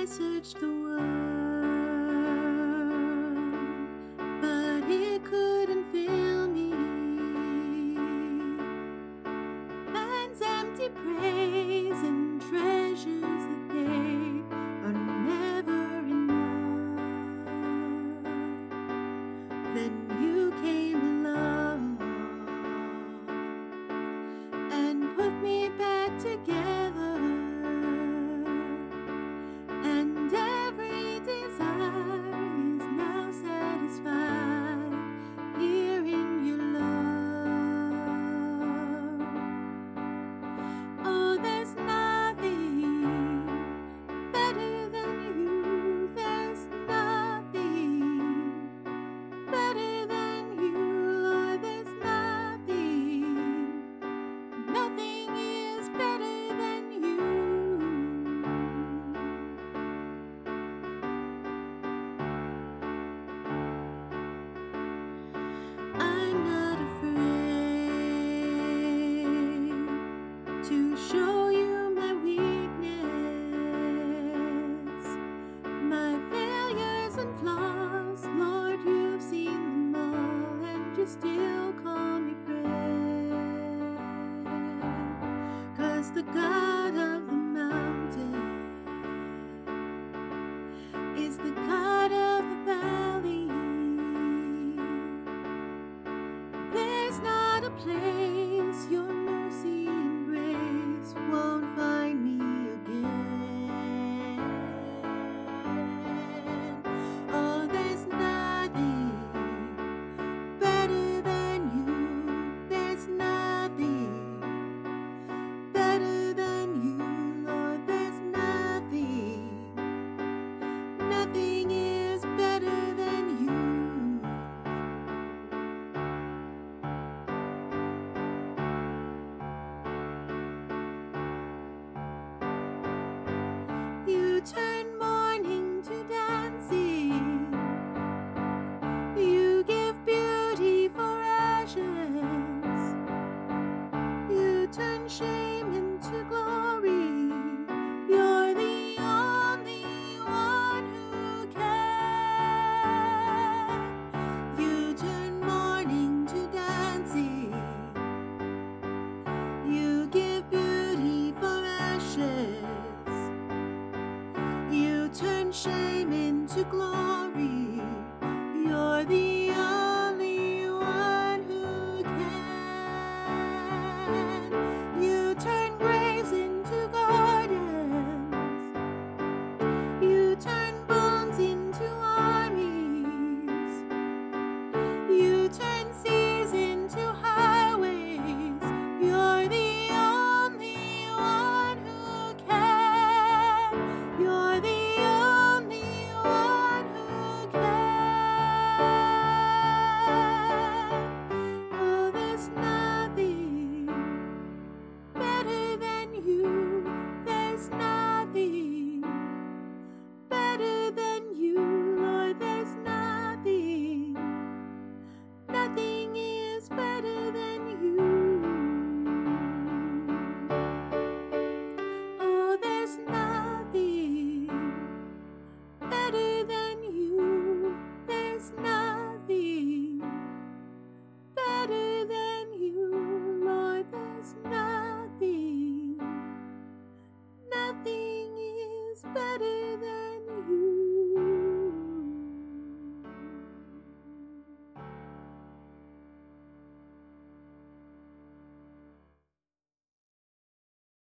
I searched the world, but it couldn't fill me. Man's empty praise and treasures that they are never enough. Then you came along and put me back together, and every desire is now satisfied here in your love. Oh, there's nothing better than you. There's nothing better than you, Lord. There's nothing is better than you. I'm not afraid to show you my weakness, my failures and flaws. Lord, you've seen them all, and you still call me friend. 'Cause the God of the mountain is the God of the valley. There's not a place your mercy and grace won't find me again. Oh, there's nothing better than you. There's nothing better than you, Lord. There's nothing is better than you. You turn mourning to dancing. You give beauty for ashes. You turn shame into glory. You're the only one who can. You turn mourning to dancing. You give beauty for ashes. You turn shame into glory. You're the